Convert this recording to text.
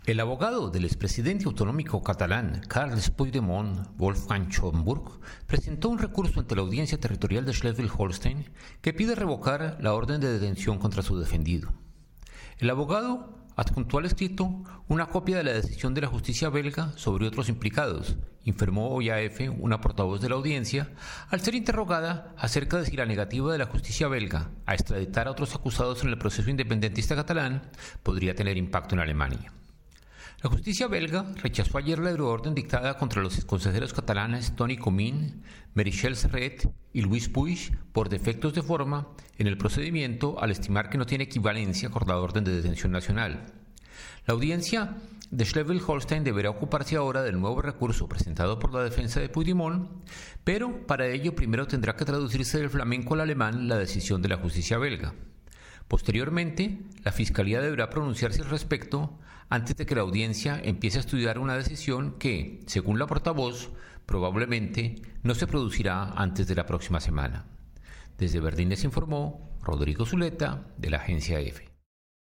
El abogado del expresidente autonómico catalán Carles Puigdemont, Wolfgang Schomburg, presentó un recurso ante la Audiencia Territorial de Schleswig-Holstein que pide revocar la orden de detención contra su defendido. El abogado adjuntó al escrito una copia de la decisión de la justicia belga sobre otros implicados, informó hoy a EFE una portavoz de la audiencia, al ser interrogada acerca de si la negativa de la justicia belga a extraditar a otros acusados en el proceso independentista catalán podría tener impacto en Alemania. La justicia belga rechazó ayer la euroorden dictada contra los exconsejeros catalanes Toni Comín, Meritxell Serret y Luis Puig por defectos de forma en el procedimiento al estimar que no tiene equivalencia con la orden de detención nacional. La audiencia de Schleswig-Holstein deberá ocuparse ahora del nuevo recurso presentado por la defensa de Puigdemont, pero para ello primero tendrá que traducirse del flamenco al alemán la decisión de la justicia belga. Posteriormente, la Fiscalía deberá pronunciarse al respecto antes de que la audiencia empiece a estudiar una decisión que, según la portavoz, probablemente no se producirá antes de la próxima semana. Desde Berlín les informó Rodrigo Zuleta, de la agencia EFE.